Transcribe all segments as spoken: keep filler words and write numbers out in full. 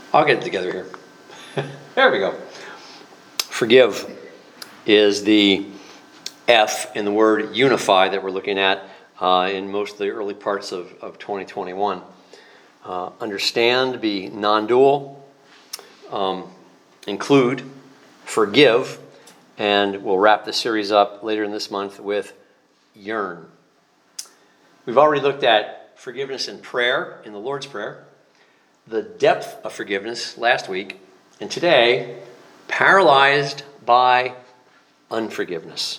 I'll get it together here. There we go. Forgive is the F in the word unify that we're looking at uh, in most of the early parts of, of twenty twenty-one. Uh, understand, be non-dual, um, include, forgive, and we'll wrap the series up later in this month with yearn. We've already looked at forgiveness in prayer, in the Lord's Prayer, the depth of forgiveness last week, and today, paralyzed by unforgiveness.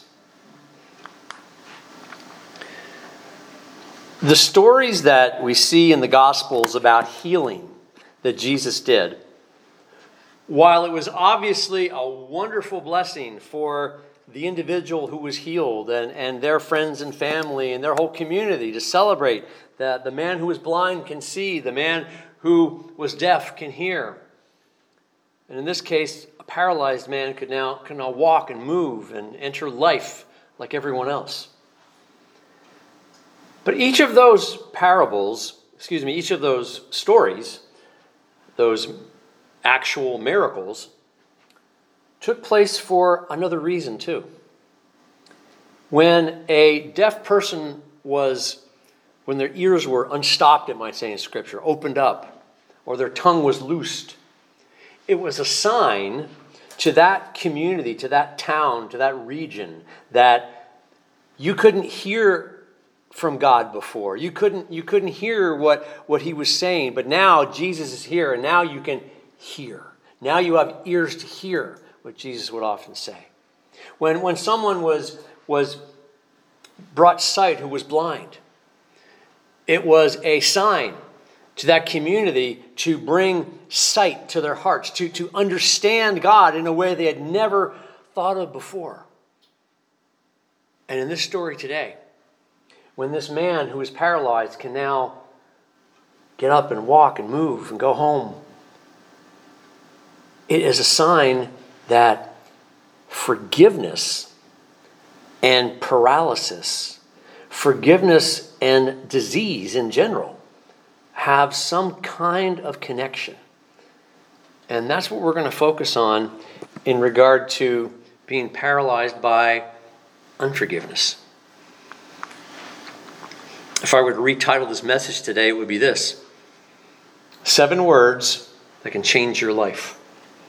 The stories that we see in the Gospels about healing that Jesus did, while it was obviously a wonderful blessing for the individual who was healed and, and their friends and family and their whole community to celebrate that the man who was blind can see, the man who was deaf can hear. And in this case, a paralyzed man could now, could now walk and move and enter life like everyone else. But each of those parables, excuse me, each of those stories, those actual miracles, took place for another reason too. When a deaf person was, when their ears were unstopped, it might say in Scripture, opened up, or their tongue was loosed, it was a sign to that community, to that town, to that region, that you couldn't hear from God before. You couldn't, you couldn't hear what, what he was saying, but now Jesus is here, and now you can hear. Now you have ears to hear what Jesus would often say. When, when someone was, was brought sight who was blind, it was a sign to that community to bring sight to their hearts, to, to understand God in a way they had never thought of before. And in this story today, when this man who is paralyzed can now get up and walk and move and go home, it is a sign that forgiveness and paralysis, forgiveness and disease in general, have some kind of connection. And that's what we're going to focus on in regard to being paralyzed by unforgiveness. If I were to retitle this message today, it would be this: Seven words that can change your life.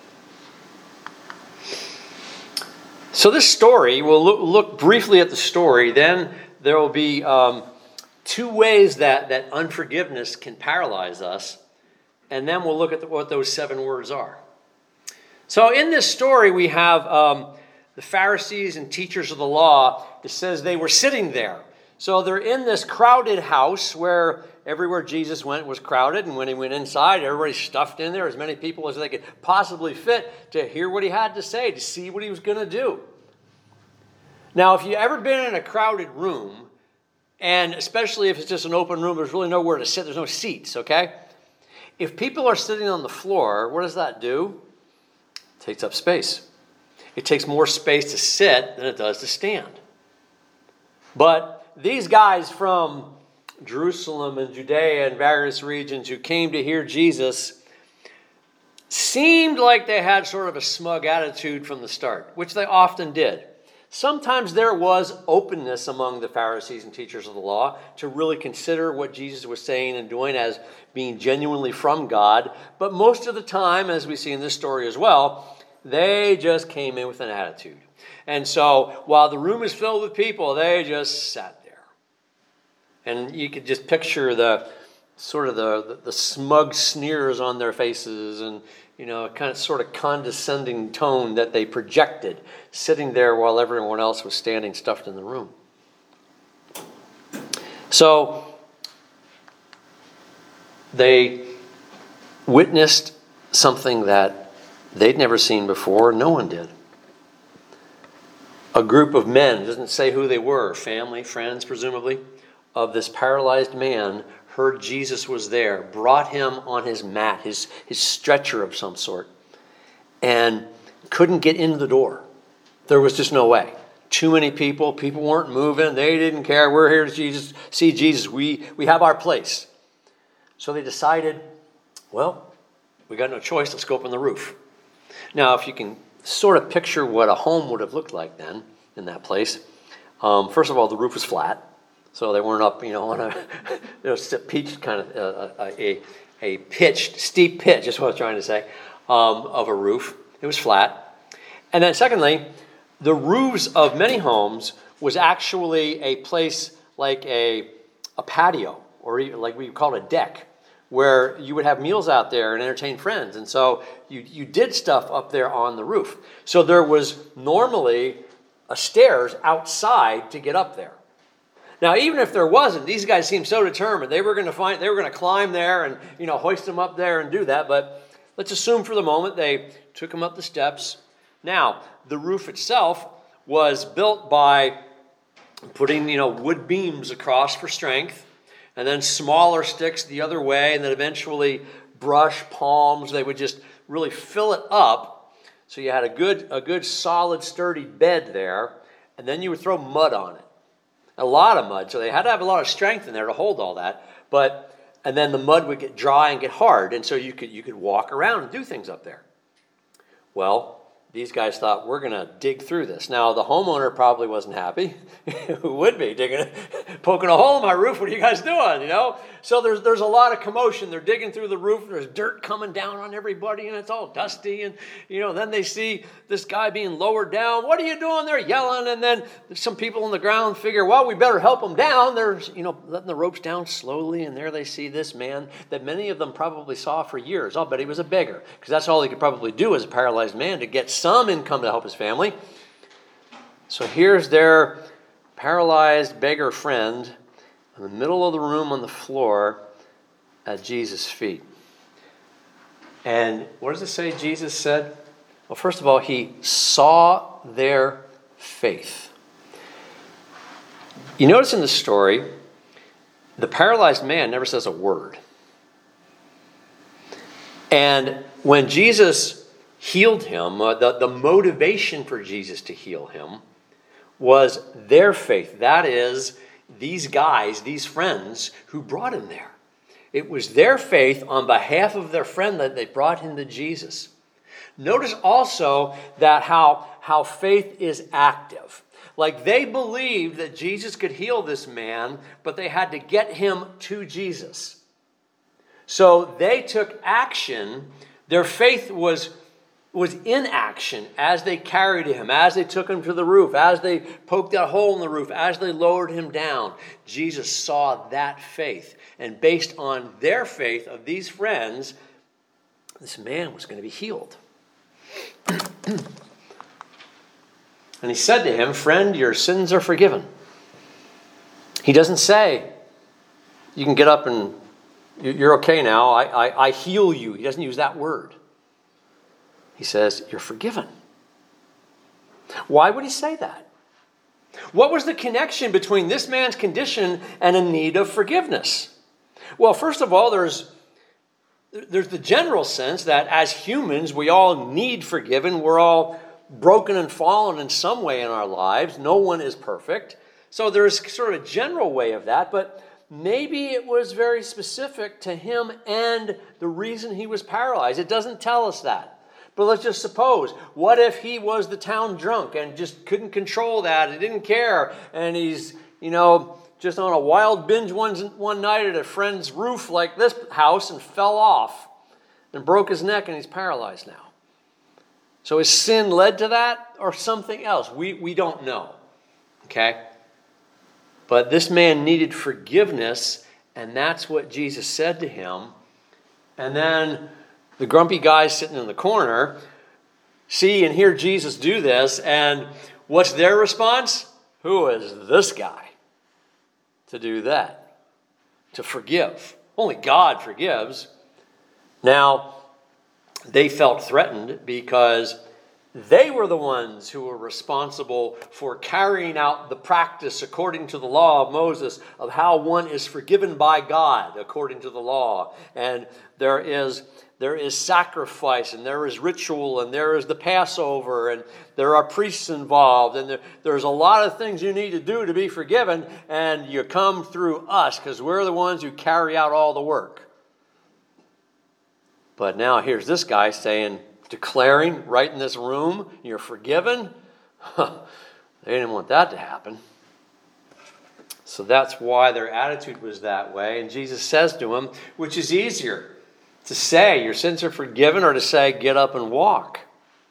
So this story, we'll look, look briefly at the story, then there will be um, two ways that, that unforgiveness can paralyze us, and then we'll look at the, what those seven words are. So in this story, we have um, the Pharisees and teachers of the law. It says they were sitting there. So they're in this crowded house where everywhere Jesus went was crowded, and when he went inside, everybody stuffed in there, as many people as they could possibly fit to hear what he had to say, to see what he was going to do. Now, if you've ever been in a crowded room, and especially if it's just an open room, there's really nowhere to sit. There's no seats, okay? If people are sitting on the floor, what does that do? It takes up space. It takes more space to sit than it does to stand. But these guys from Jerusalem and Judea and various regions who came to hear Jesus seemed like they had sort of a smug attitude from the start, which they often did. Sometimes there was openness among the Pharisees and teachers of the law to really consider what Jesus was saying and doing as being genuinely from God. But most of the time, as we see in this story as well, they just came in with an attitude. And so while the room is filled with people, they just sat there. And you could just picture the sort of the, the, the smug sneers on their faces and, you know, kind of sort of condescending tone that they projected, sitting there while everyone else was standing stuffed in the room. So they witnessed something that they'd never seen before. No one did. A group of men, doesn't say who they were, family, friends, presumably, of this paralyzed man, heard Jesus was there, brought him on his mat, his, his stretcher of some sort, and couldn't get into the door. There was just no way. Too many people. People weren't moving. They didn't care. We're here to Jesus, see Jesus. We, we have our place. So they decided, well, We got no choice. Let's go up on the roof. Now, if you can sort of picture what a home would have looked like then in that place, um, first of all, the roof was flat. So they weren't up, you know, on a you know, pitched kind of uh, a, a pitched, steep pitch, is what I was trying to say, um, of a roof. It was flat. And then secondly, the roofs of many homes was actually a place like a, a patio, or even like we call it a deck, where you would have meals out there and entertain friends. And so you, you did stuff up there on the roof. So there was normally a stairs outside to get up there. Now, even if there wasn't, these guys seemed so determined. They were going to find, they were going to climb there and, you know, hoist them up there and do that. But let's assume for the moment they took them up the steps. Now, the roof itself was built by putting, you know, wood beams across for strength, and then smaller sticks the other way, and then eventually brush, palms. They would just really fill it up. So you had a good, a good solid, sturdy bed there, and then you would throw mud on it. A lot of mud, so they had to have a lot of strength in there to hold all that. But and then the mud would get dry and get hard, and so you could you could walk around and do things up there. Well, these guys thought, we're going to dig through this. Now, the homeowner probably wasn't happy. Who would be? Digging, poking a hole in my roof. What are you guys doing? You know. So there's there's a lot of commotion. They're digging through the roof. There's dirt coming down on everybody, and it's all dusty. And you know, then they see this guy being lowered down. What are you doing? They're yelling, and then some people on the ground figure, well, we better help him down. They're you know letting the ropes down slowly, and there they see this man that many of them probably saw for years. I'll bet he was a beggar, because that's all he could probably do as a paralyzed man to get some income to help his family. So here's their paralyzed beggar friend in the middle of the room on the floor at Jesus' feet. And what does it say Jesus said? Well, first of all, he saw their faith. You notice in the story, the paralyzed man never says a word. And when Jesus healed him, uh, the, the motivation for Jesus to heal him was their faith. That is, these guys, these friends who brought him there. It was their faith on behalf of their friend that they brought him to Jesus. Notice also that how, how faith is active. Like they believed that Jesus could heal this man, but they had to get him to Jesus. So they took action. Their faith was was in action as they carried him, as they took him to the roof, as they poked that hole in the roof, as they lowered him down. Jesus saw that faith. And based on their faith of these friends, this man was going to be healed. And he said to him, friend, your sins are forgiven. He doesn't say, you can get up and you're okay now. I, I, I heal you. He doesn't use that word. He says, you're forgiven. Why would he say that? What was the connection between this man's condition and a need of forgiveness? Well, first of all, there's, there's the general sense that as humans, we all need forgiven. We're all broken and fallen in some way in our lives. No one is perfect. So there's sort of a general way of that, but maybe it was very specific to him and the reason he was paralyzed. It doesn't tell us that. But let's just suppose, what if he was the town drunk and just couldn't control that, he didn't care, and he's, you know, just on a wild binge one, one night at a friend's roof like this house and fell off and broke his neck and he's paralyzed now. So his sin led to that or something else? We, we don't know, okay? But this man needed forgiveness, and that's what Jesus said to him. And then the grumpy guys sitting in the corner see and hear Jesus do this, and what's their response? Who is this guy to do that? To forgive. Only God forgives. Now, they felt threatened because they were the ones who were responsible for carrying out the practice according to the law of Moses of how one is forgiven by God according to the law. And there is There is sacrifice, and there is ritual, and there is the Passover, and there are priests involved, and there, there's a lot of things you need to do to be forgiven, and you come through us because we're the ones who carry out all the work. But now here's this guy saying, declaring right in this room, you're forgiven. They didn't want that to happen. So that's why their attitude was that way. And Jesus says to them, which is easier, to say your sins are forgiven or to say get up and walk?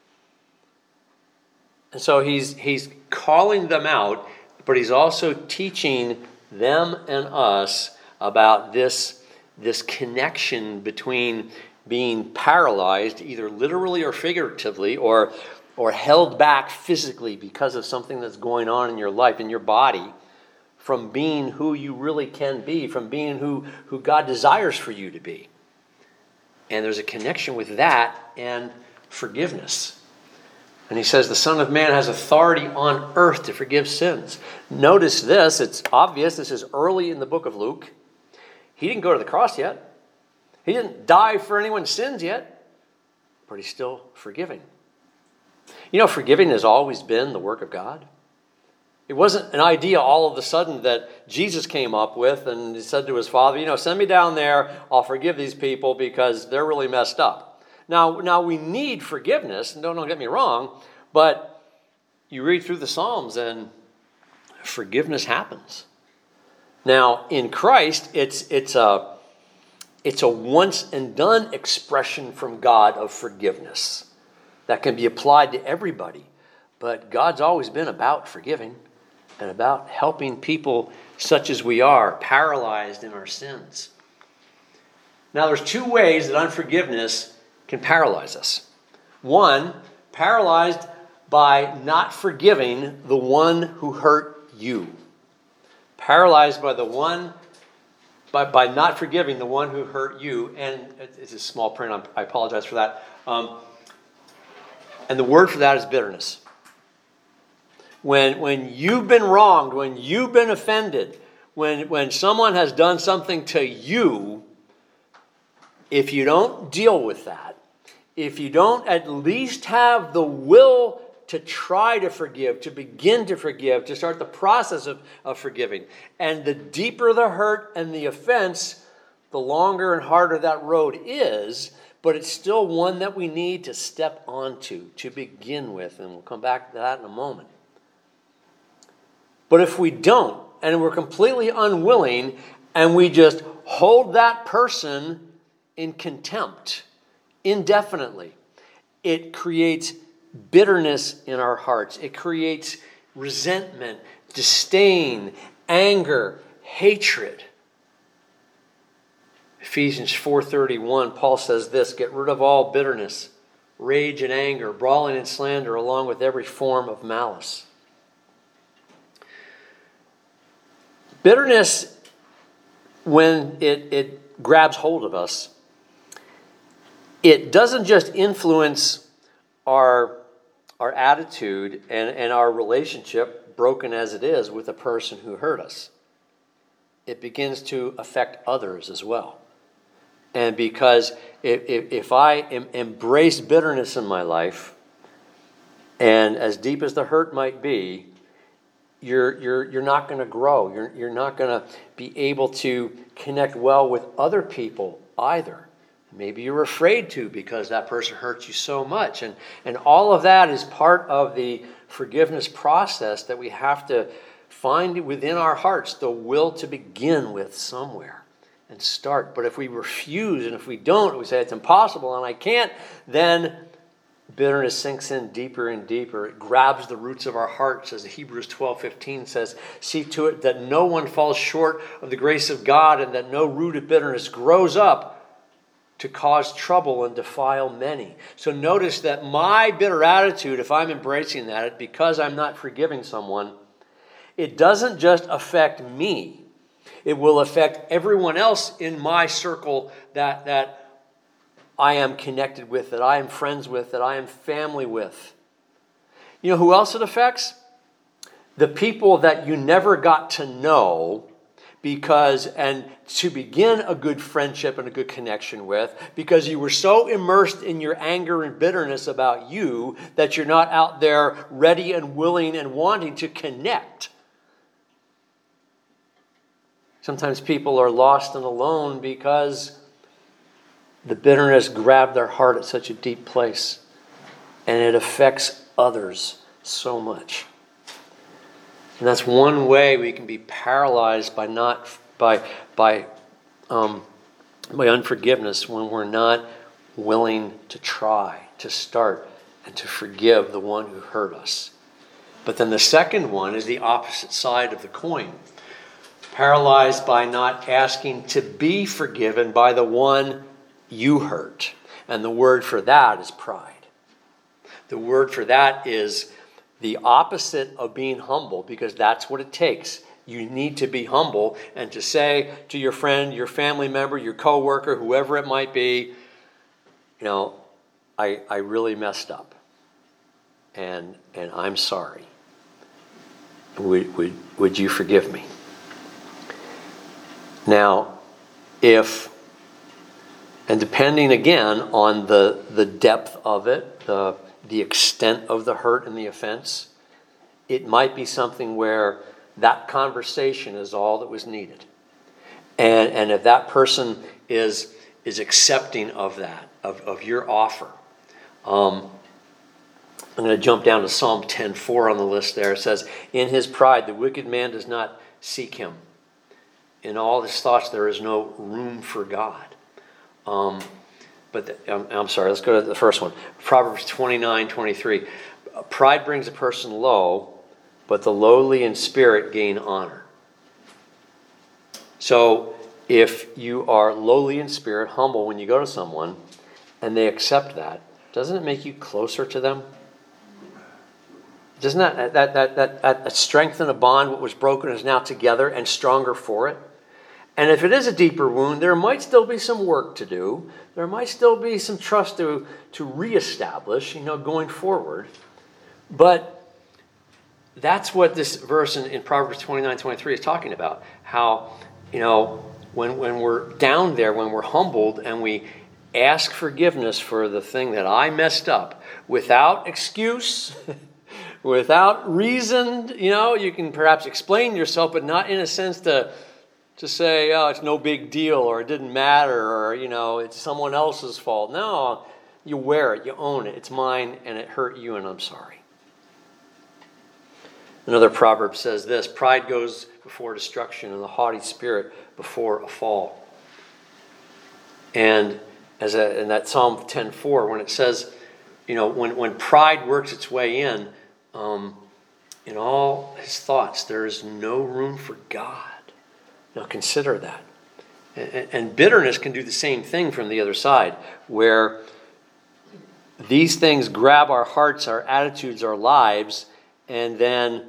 And so he's he's calling them out, but he's also teaching them and us about this, this connection between being paralyzed, either literally or figuratively, or, or held back physically because of something that's going on in your life, in your body, from being who you really can be, from being who, who God desires for you to be. And there's a connection with that and forgiveness. And he says the Son of Man has authority on earth to forgive sins. Notice this, it's obvious, this is early in the book of Luke. He didn't go to the cross yet. He didn't die for anyone's sins yet, but he's still forgiving. You know, forgiving has always been the work of God. It wasn't an idea all of a sudden that Jesus came up with and he said to his Father, you know, send me down there, I'll forgive these people because they're really messed up. Now, now we need forgiveness, and don't, don't get me wrong, but you read through the Psalms and forgiveness happens. Now, in Christ, it's it's a it's a once and done expression from God of forgiveness that can be applied to everybody. But God's always been about forgiving and about helping people such as we are, paralyzed in our sins. Now, there's two ways that unforgiveness can paralyze us. One, paralyzed by not forgiving the one who hurt you. Paralyzed by the one, by, by not forgiving the one who hurt you. And it's a small print, I apologize for that. Um, and the word for that is bitterness. When, when you've been wronged, when you've been offended, when, when someone has done something to you, if you don't deal with that, if you don't at least have the will to try to forgive, to begin to forgive, to start the process of, of forgiving, and the deeper the hurt and the offense, the longer and harder that road is, but it's still one that we need to step onto to begin with, and we'll come back to that in a moment. But if we don't, and we're completely unwilling, and we just hold that person in contempt indefinitely, it creates bitterness in our hearts. It creates resentment, disdain, anger, hatred. Ephesians four thirty-one, Paul says this, get rid of all bitterness, rage and anger, brawling and slander, along with every form of malice. Bitterness, when it, it grabs hold of us, it doesn't just influence our, our attitude and, and our relationship, broken as it is, with the person who hurt us. It begins to affect others as well. And because if, if, if I em, embrace bitterness in my life, and as deep as the hurt might be, you're, you're, you're not going to grow. You're, you're not going to be able to connect well with other people either. Maybe you're afraid to because that person hurts you so much. And, and all of that is part of the forgiveness process that we have to find within our hearts the will to begin with somewhere and start. But if we refuse and if we don't, we say it's impossible and I can't, then bitterness sinks in deeper and deeper. It grabs the roots of our hearts, as Hebrews twelve fifteen says. See to it that no one falls short of the grace of God and that no root of bitterness grows up to cause trouble and defile many. So notice that my bitter attitude, if I'm embracing that, because I'm not forgiving someone, it doesn't just affect me. It will affect everyone else in my circle that, that I am connected with, that I am friends with, that I am family with. You know who else it affects? The people that you never got to know because, and to begin a good friendship and a good connection with, because you were so immersed in your anger and bitterness about you that you're not out there ready and willing and wanting to connect. Sometimes people are lost and alone because the bitterness grabbed their heart at such a deep place, and it affects others so much. And that's one way we can be paralyzed by not by by um, by unforgiveness, when we're not willing to try, to start, and to forgive the one who hurt us. But then the second one is the opposite side of the coin. Paralyzed by not asking to be forgiven by the one you hurt. And the word for that is pride. The word for that is the opposite of being humble, because that's what it takes. You need to be humble and to say to your friend, your family member, your coworker, whoever it might be, you know, I I really messed up. And and I'm sorry. Would would would you forgive me? Now, if and depending again on the the depth of it, the the extent of the hurt and the offense, it might be something where that conversation is all that was needed. And and if that person is is accepting of that, of, of your offer. Um, I'm going to jump down to Psalm ten four on the list there. It says, in his pride, the wicked man does not seek him. In all his thoughts, there is no room for God. Um, but the, I'm, I'm sorry, let's go to the first one. Proverbs twenty-nine twenty-three. Pride brings a person low, but the lowly in spirit gain honor. So if you are lowly in spirit, humble when you go to someone, and they accept that, doesn't it make you closer to them? Doesn't that that that that, that strengthen a bond? What was broken is now together and stronger for it. And if it is a deeper wound, there might still be some work to do. There might still be some trust to to reestablish, you know, going forward. But that's what this verse in, in Proverbs twenty-nine twenty-three is talking about. How, you know, when when we're down there, when we're humbled and we ask forgiveness for the thing that I messed up without excuse, without reason, you know, you can perhaps explain yourself, but not in a sense to to say, oh, it's no big deal, or it didn't matter, or, you know, it's someone else's fault. No, you wear it, you own it. It's mine, and it hurt you, and I'm sorry. Another proverb says this: pride goes before destruction, and the haughty spirit before a fall. And as a, in that Psalm ten four, when it says, you know, when, when pride works its way in, um, in all his thoughts, there is no room for God. Now consider that. And, and bitterness can do the same thing from the other side, where these things grab our hearts, our attitudes, our lives, and then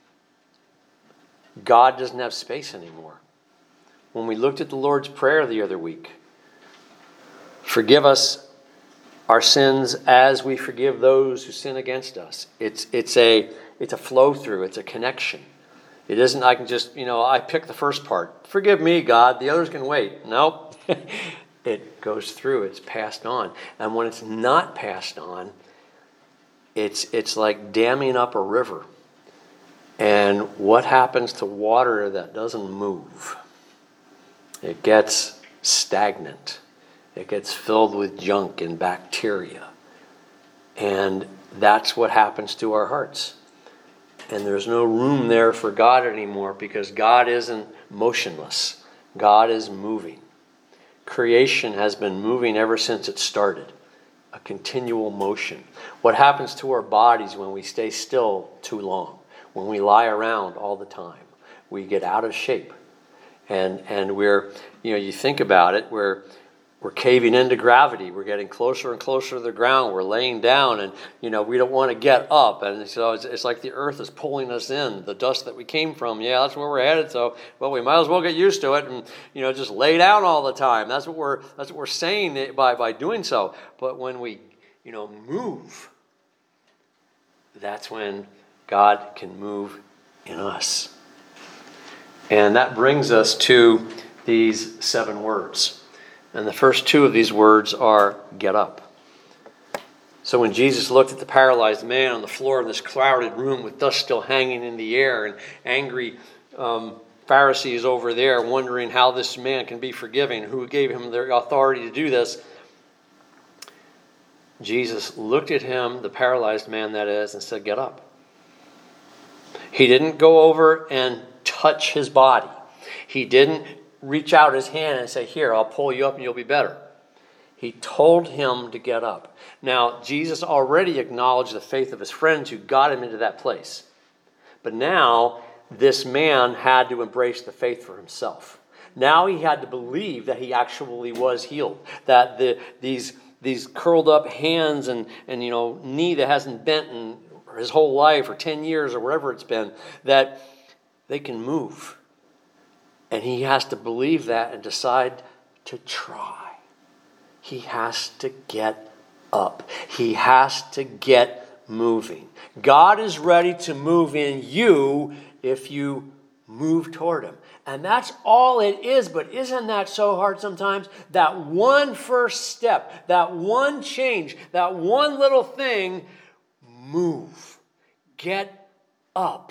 God doesn't have space anymore. When we looked at the Lord's Prayer the other week, forgive us our sins as we forgive those who sin against us. It's it's a it's a flow through, it's a connection. It isn't I can just, you know, I pick the first part. Forgive me, God, the others can wait. Nope. It goes through, it's passed on. And when it's not passed on, it's it's like damming up a river. And what happens to water that doesn't move? It gets stagnant. It gets filled with junk and bacteria. And that's what happens to our hearts. And there's no room there for God anymore, because God isn't motionless. God is moving. Creation has been moving ever since it started. A continual motion. What happens to our bodies when we stay still too long? When we lie around all the time? We get out of shape. And and we're, you know, you think about it, we're we're caving into gravity. We're getting closer and closer to the ground. We're laying down, and, you know, we don't want to get up. And so it's, it's like the earth is pulling us in, the dust that we came from. Yeah, that's where we're headed. So, well, we might as well get used to it and, you know, just lay down all the time. That's what we're that's what we're saying by by doing so. But when we, you know, move, that's when God can move in us. And that brings us to these seven words. And the first two of these words are, get up. So when Jesus looked at the paralyzed man on the floor in this crowded room with dust still hanging in the air, and angry um, Pharisees over there wondering how this man can be forgiving, who gave him the authority to do this, Jesus looked at him, the paralyzed man that is, and said, get up. He didn't go over and touch his body. He didn't reach out his hand and say, here, I'll pull you up and you'll be better. He told him to get up. Now, Jesus already acknowledged the faith of his friends who got him into that place. But now, this man had to embrace the faith for himself. Now he had to believe that he actually was healed. That the, these, these curled up hands and, and you know knee that hasn't bent in his whole life or ten years or whatever it's been, that they can move. And he has to believe that and decide to try. He has to get up. He has to get moving. God is ready to move in you if you move toward him. And that's all it is, but isn't that so hard sometimes? That one first step, that one change, that one little thing, move. Get up.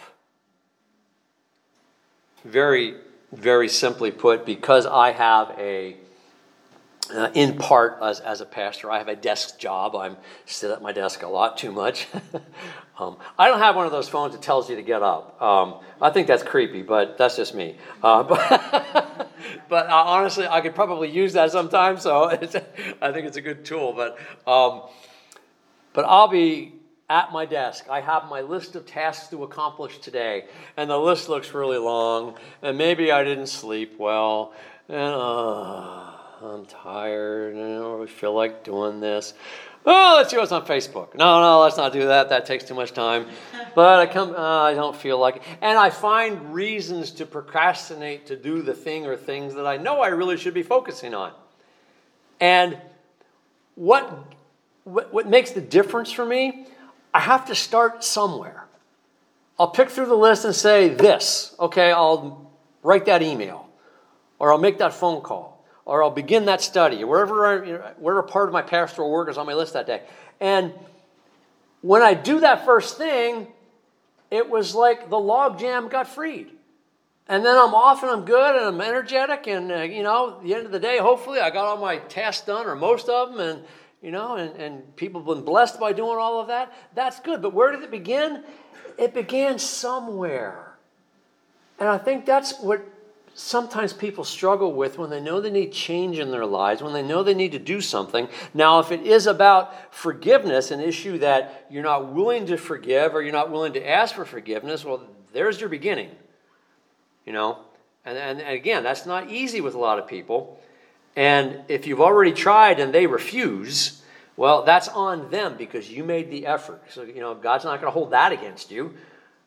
Very, very simply put, because I have a Uh, in part, as, as a pastor, I have a desk job. I sit at my desk a lot too much. um, I don't have one of those phones that tells you to get up. Um, I think that's creepy, but that's just me. Uh, but but uh, honestly, I could probably use that sometimes, so it's, I think it's a good tool. But um, but I'll be at my desk. I have my list of tasks to accomplish today, and the list looks really long, and maybe I didn't sleep well, and uh, I'm tired, and I don't really feel like doing this. Oh, let's see what's on Facebook. No, no, let's not do that. That takes too much time. But I come, uh, I don't feel like it. And I find reasons to procrastinate to do the thing or things that I know I really should be focusing on. And what, what, what makes the difference for me, I have to start somewhere. I'll pick through the list and say this. Okay, I'll write that email. Or I'll make that phone call. Or I'll begin that study, or wherever, I, you know, whatever part of my pastoral work is on my list that day. And when I do that first thing, it was like the log jam got freed. And then I'm off and I'm good and I'm energetic. And, uh, you know, at the end of the day, hopefully I got all my tasks done or most of them. And, you know, and, and people have been blessed by doing all of that. That's good. But where did it begin? It began somewhere. And I think that's what sometimes people struggle with when they know they need change in their lives, when they know they need to do something. Now, if it is about forgiveness, an issue that you're not willing to forgive or you're not willing to ask for forgiveness, well, there's your beginning. You know, and, and, and again, that's not easy with a lot of people. And if you've already tried and they refuse, well, that's on them because you made the effort. So, you know, God's not going to hold that against you.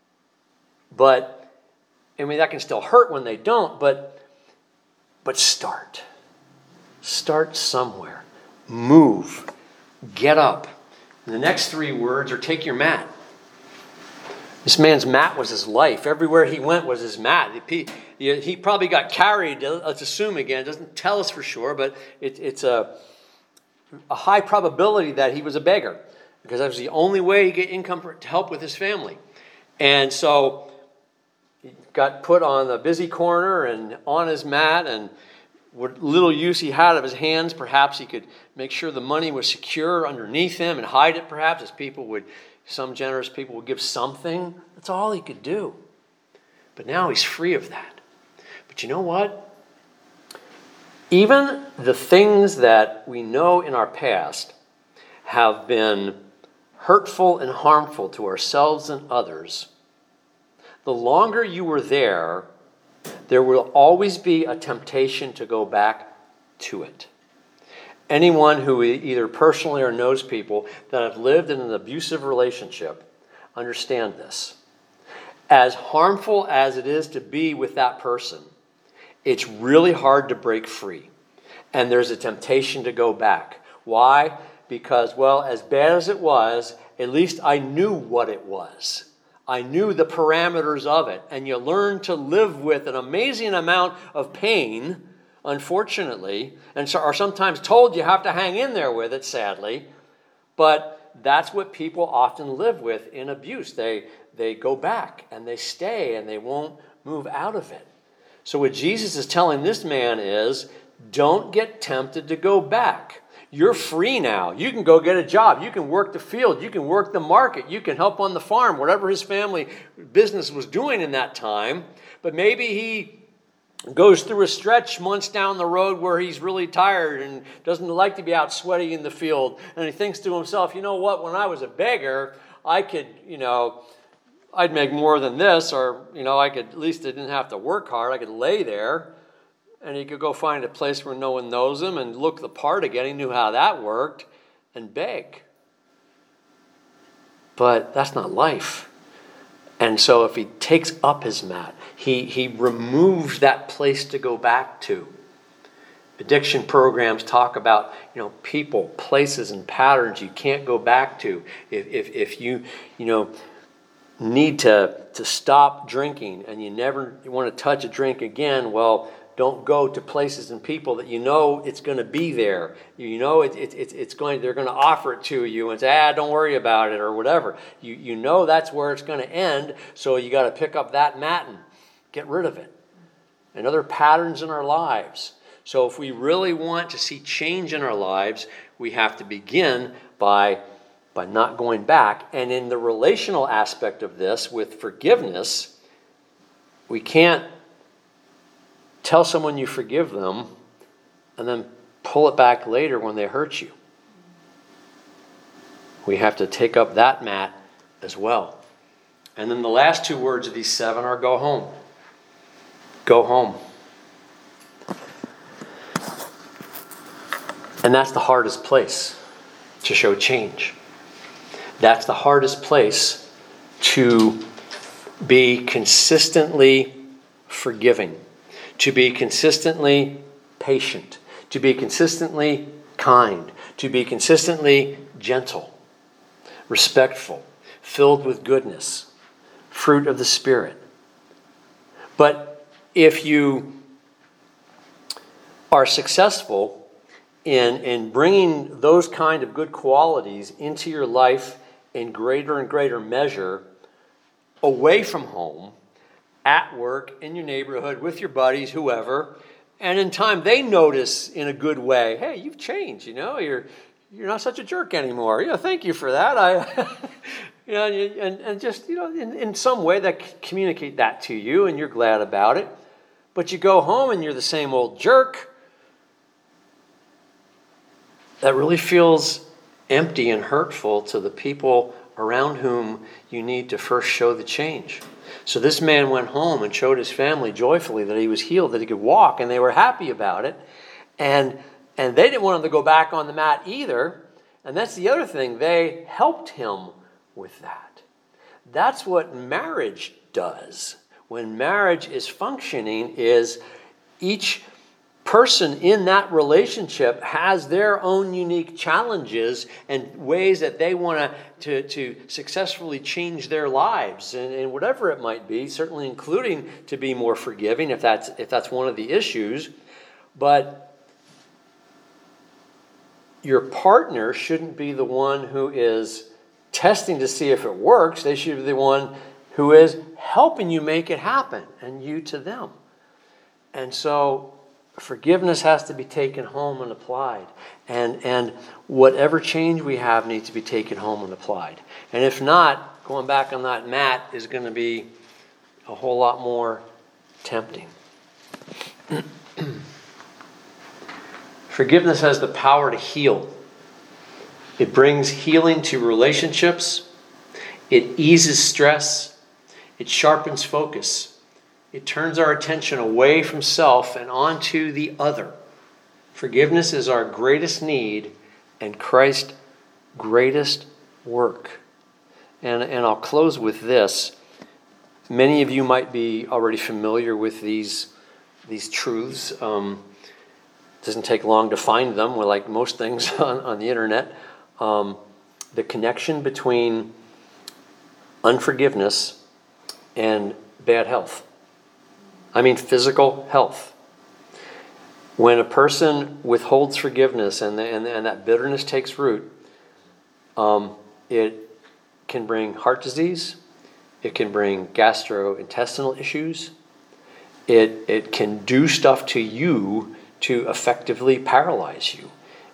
But I mean, that can still hurt when they don't, but but start. Start somewhere. Move. Get up. And the next three words are take your mat. This man's mat was his life. Everywhere he went was his mat. He, he probably got carried, let's assume again. It doesn't tell us for sure, but it, it's a, a high probability that he was a beggar because that was the only way he get income for, to help with his family. And so he got put on the busy corner and on his mat, and what little use he had of his hands, perhaps he could make sure the money was secure underneath him and hide it perhaps as people would, some generous people would give something. That's all he could do. But now he's free of that. But you know what? Even the things that we know in our past have been hurtful and harmful to ourselves and others. The longer you were there, there will always be a temptation to go back to it. Anyone who either personally or knows people that have lived in an abusive relationship understand this. As harmful as it is to be with that person, it's really hard to break free. And there's a temptation to go back. Why? Because, well, as bad as it was, at least I knew what it was. I knew the parameters of it. And you learn to live with an amazing amount of pain, unfortunately, and so are sometimes told you have to hang in there with it, sadly. But that's what people often live with in abuse. They, they go back and they stay and they won't move out of it. So what Jesus is telling this man is, don't get tempted to go back. You're free now. You can go get a job. You can work the field. You can work the market. You can help on the farm, whatever his family business was doing in that time. But maybe he goes through a stretch months down the road where he's really tired and doesn't like to be out sweaty in the field. And he thinks to himself, you know what, when I was a beggar, I could, you know, I'd make more than this, or, you know, I could, at least I didn't have to work hard. I could lay there. And he could go find a place where no one knows him and look the part again. He knew how that worked and beg. But that's not life. And so if he takes up his mat, he, he removes that place to go back to. Addiction programs talk about, you know, people, places, and patterns you can't go back to. If, if, if you, you know, need to, to stop drinking and you never want to touch a drink again, well, don't go to places and people that you know it's going to be there. You know it, it, it, it's going. They're going to offer it to you and say, ah, don't worry about it or whatever. You you know that's where it's going to end. So you got to pick up that mat and get rid of it. And other patterns in our lives. So if we really want to see change in our lives, we have to begin by by not going back. And in the relational aspect of this, with forgiveness, we can't tell someone you forgive them and then pull it back later when they hurt you. We have to take up that mat as well. And then the last two words of these seven are go home. Go home. And that's the hardest place to show change. That's the hardest place to be consistently forgiving. To be consistently patient, to be consistently kind, to be consistently gentle, respectful, filled with goodness, fruit of the Spirit. But if you are successful in, in bringing those kind of good qualities into your life in greater and greater measure away from home, at work, in your neighborhood, with your buddies, whoever, and in time they notice in a good way, hey, you've changed, you know, you're you're not such a jerk anymore. You know, thank you for that. I, you know, and, and just, you know, in, in some way that communicate that to you and you're glad about it. But you go home and you're the same old jerk. That really feels empty and hurtful to the people around whom you need to first show the change. So this man went home and showed his family joyfully that he was healed, that he could walk, and they were happy about it. And, and they didn't want him to go back on the mat either. And that's the other thing. They helped him with that. That's what marriage does. When marriage is functioning, is each person in that relationship has their own unique challenges and ways that they want to, to successfully change their lives, and, and whatever it might be, certainly including to be more forgiving if that's if that's one of the issues. But your partner shouldn't be the one who is testing to see if it works. They should be the one who is helping you make it happen, and you to them. And so forgiveness has to be taken home and applied. And, and whatever change we have needs to be taken home and applied. And if not, going back on that mat is going to be a whole lot more tempting. Forgiveness has the power to heal. It brings healing to relationships. It eases stress. It sharpens focus. It turns our attention away from self and onto the other. Forgiveness is our greatest need and Christ's greatest work. And, and I'll close with this. Many of you might be already familiar with these, these truths. Um, it doesn't take long to find them. We're like most things on, on the internet. Um, the connection between unforgiveness and bad health. I mean physical health. When a person withholds forgiveness and, the, and, and that bitterness takes root, um, it can bring heart disease. It can bring gastrointestinal issues. It, it can do stuff to you to effectively paralyze you.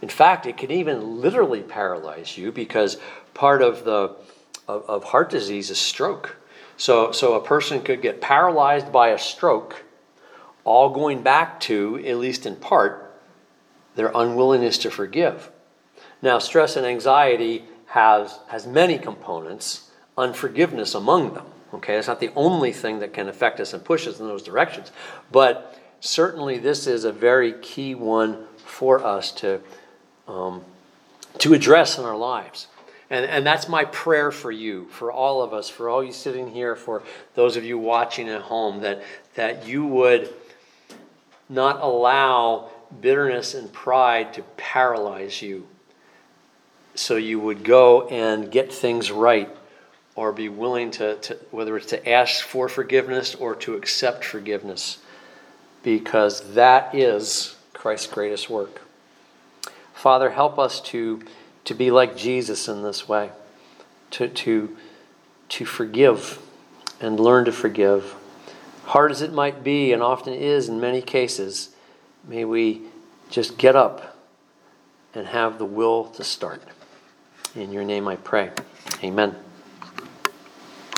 In fact, it can even literally paralyze you, because part of the of, of heart disease is stroke. So, so a person could get paralyzed by a stroke, all going back to, at least in part, their unwillingness to forgive. Now, stress and anxiety has has many components, unforgiveness among them. Okay, it's not the only thing that can affect us and push us in those directions, but certainly this is a very key one for us to um, to address in our lives. And, and that's my prayer for you, for all of us, for all you sitting here, for those of you watching at home, that, that you would not allow bitterness and pride to paralyze you, so you would go and get things right, or be willing to, to whether it's to ask for forgiveness or to accept forgiveness, because that is Christ's greatest work. Father, help us to, to be like Jesus in this way, to, to, to forgive and learn to forgive. Hard as it might be, and often is in many cases, may we just get up and have the will to start. In your name I pray. Amen.